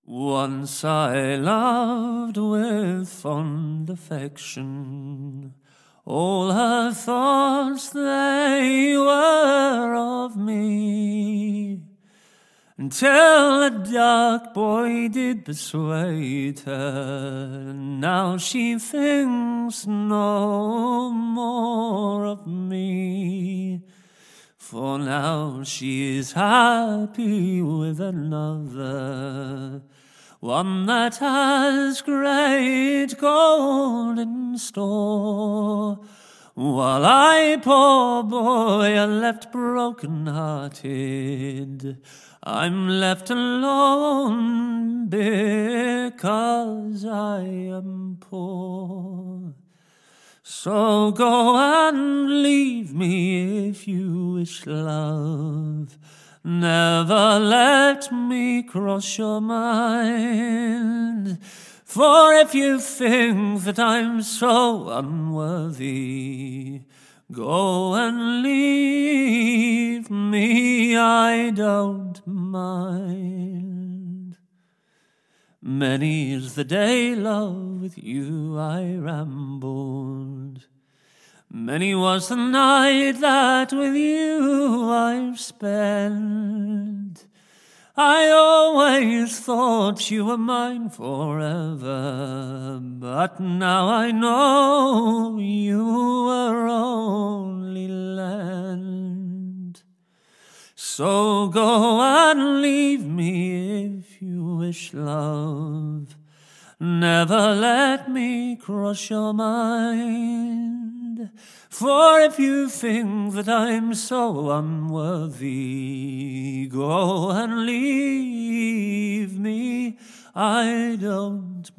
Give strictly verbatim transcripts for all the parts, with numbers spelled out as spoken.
Once I loved with fond affection, all her thoughts they were of me, until a dark boy did persuade her. Now she thinks no more of me, for now she is happy with another, one that has great gold in store, while I, poor boy, am left broken-hearted. I'm left alone because I am poor. So go and leave me if you wish, love. Never let me cross your mind. For if you think that I'm so unworthy, go and leave me, I don't mind. Many is the day, love, with you I rambled. Many was the night that with you I've spent. I always thought you were mine forever, but now I know you were only lent. So go and leave me if you wish, love. Never let me cross your mind. For if you think that I'm so unworthy, go and leave me, I don't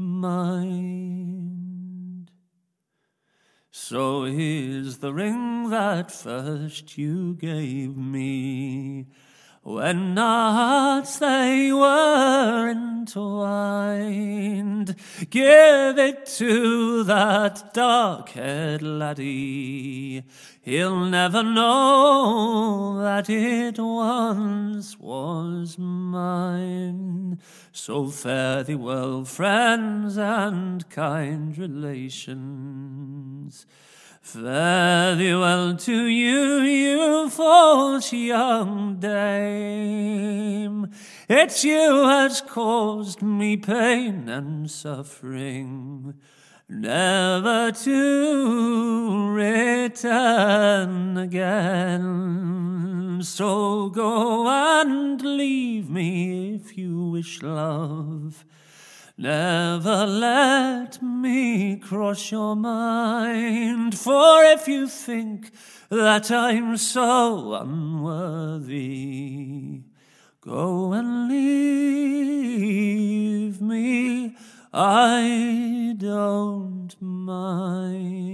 mind. So here's the ring that first you gave me, when our hearts they were entwined. Give it to that dark-haired laddie, he'll never know that it once was mine. So fare thee well, friends and kind relations. Fare thee well to you, you false young dame. It's you has caused me pain and suffering, never to return again. So go and leave me if you wish, love. Never let me cross your mind. For if you think that I'm so unworthy, go and leave me, I don't mind.